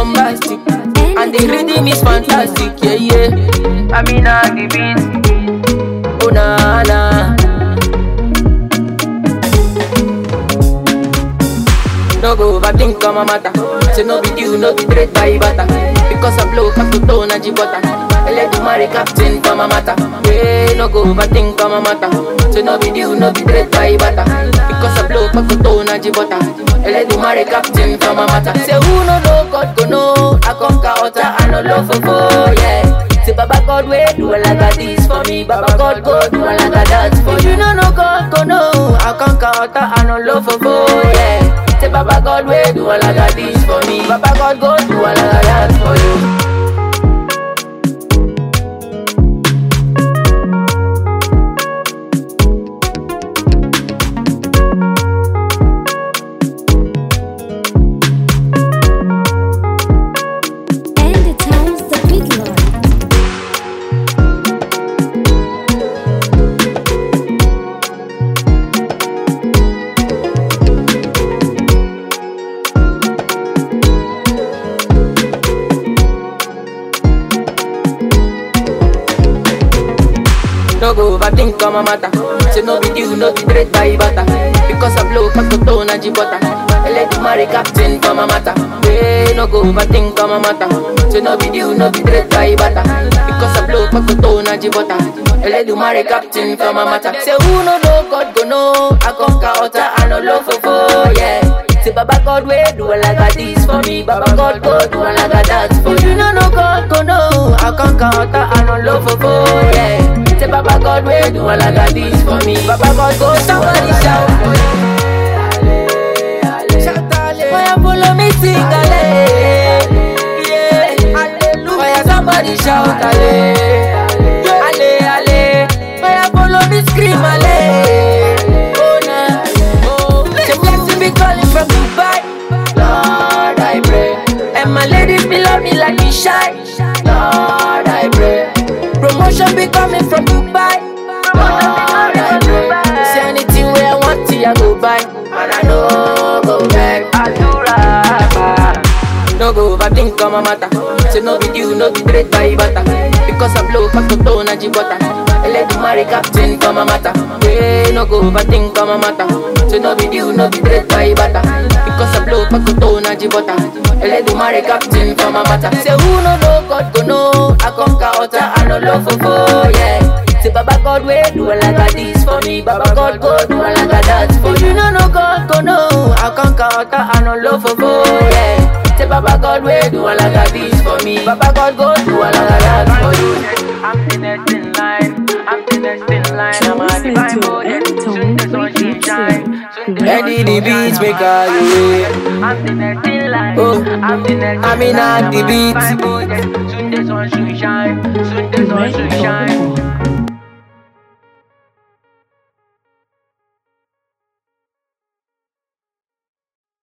bombastic, and the rhythm is fantastic, yeah, yeah. I mean, the beat, oh na na. No go overthink on my matter. Say no be you, no be great by butter. Because I blow up to tone and butter. I let you marry captain for my matter. Yeah, no go overthink on my matter. Say no be you, no be great by butter. Because I blow up to tone and butter. I let you marry captain for my matter. Say who no know God go know. I conquer utter and no love for go, yeah. Say Baba God way do a like this for me. Baba God go do a like that for you. No God go know. I conquer utter and no love for go, yeah. Say Baba God way do all of this for me. Baba God go do all of that for you. And it sounds the big Lord. No go overthink on my matter. Say no be you, no be great by butter. Because I blow up to tone and butter. I let you marry captain for my matter. Yeah, no go overthink on my matter. Say no be you, no be great by butter. Because I blow up to tone and butter. I let you marry captain for my matter. Say who no know God go know. I conquer utter and no love for four, yeah. Say Baba God way do a like this for me. Baba God go do a like that for you. No God go know. I conquer utter and no love for four, yeah. Say Baba God way do all of this for me. Baba God go somebody shout. Shout ale. Why you follow me sing ale? Yeah, hallelujah. Why you somebody shout ale? Ale ale. Why you follow me scream ale? Oh na, oh. Say blessing be calling from Dubai. Lord I pray, and my ladies be love me like me shy. Lord I pray. Promotion be coming from Dubai. Lord, I pray. Say anything where I want to, I go buy. And I know go back. I do right. No go overthink on my matter. Say no be you, no be great by butter. Because I blow up to tone and butter. I let you marry captain for my matter. Yeah, no go overthink on my matter. Say no be you, no be great by butter. Because I blow up to tone and butter. I let you marry captain for my matter. Say who no know God go know. I conquer utter and no love for four, yeah. Say Baba God way do a like this for me. Baba God go do a like that for you. No God go know. I conquer utter and no love for four, yeah. Say Baba God way do a like this for me. Baba God go do a like that for you. I'm the next in line. I'm the next in line. I'm a divine boy. Soon the sun should shine. Ready the beats make all the way. I'm the next in line. Oh, I'm the next. I'm in the beats. Soon the sun should shine. Soon the sun should shine.